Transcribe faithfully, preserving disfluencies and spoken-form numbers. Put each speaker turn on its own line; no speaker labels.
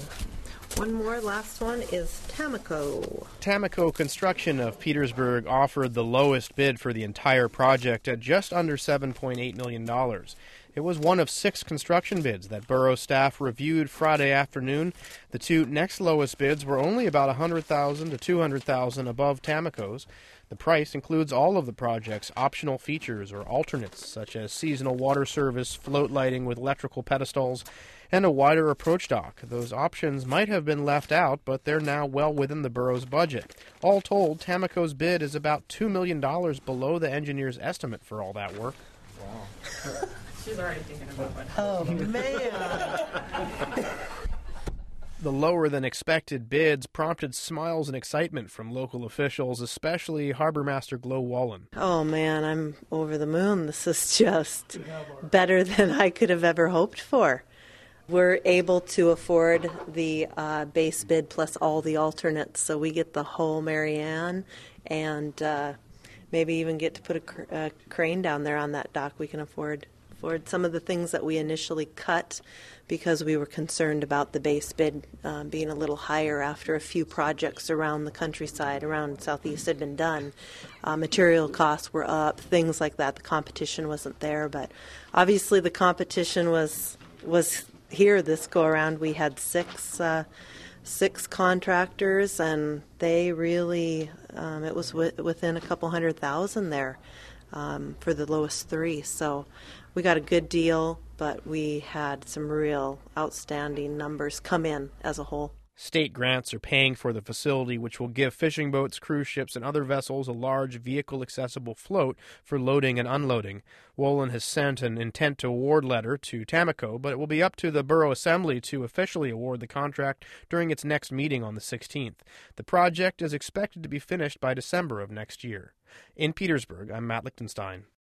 One more, last one, is Tamoco.
Tamoco Construction of Petersburg offered the lowest bid for the entire project at just under seven point eight million dollars. It was one of six construction bids that borough staff reviewed Friday afternoon. The two next lowest bids were only about one hundred thousand dollars to two hundred thousand dollars above Tamoco's. The price includes all of the project's optional features or alternates, such as seasonal water service, float lighting with electrical pedestals, and a wider approach dock. Those options might have been left out, but they're now well within the borough's budget. All told, Tamoco's bid is about two million dollars below the engineer's estimate for all that work.
Wow. She's already thinking about what.
Oh, man.
The lower-than-expected bids prompted smiles and excitement from local officials, especially Harbor Master Glo Wallen.
Oh, man, I'm over the moon. This is just better than I could have ever hoped for. We're able to afford the uh, base bid plus all the alternates, so we get the whole Marianne and uh, maybe even get to put a, cr- a crane down there on that dock. We can afford afford some of the things that we initially cut because we were concerned about the base bid um, being a little higher after a few projects around the countryside, around Southeast had been done. Uh, material costs were up, things like that. The competition wasn't there, but obviously the competition was was here this go around. We had six uh, six contractors, and they really um, it was w- within a couple hundred thousand there um, for the lowest three. So we got a good deal, but we had some real outstanding numbers come in as a whole.
State grants are paying for the facility, which will give fishing boats, cruise ships, and other vessels a large vehicle-accessible float for loading and unloading. Wallen has sent an intent to award letter to Tamoco, but it will be up to the Borough Assembly to officially award the contract during its next meeting on the sixteenth. The project is expected to be finished by December of next year. In Petersburg, I'm Matt Lichtenstein.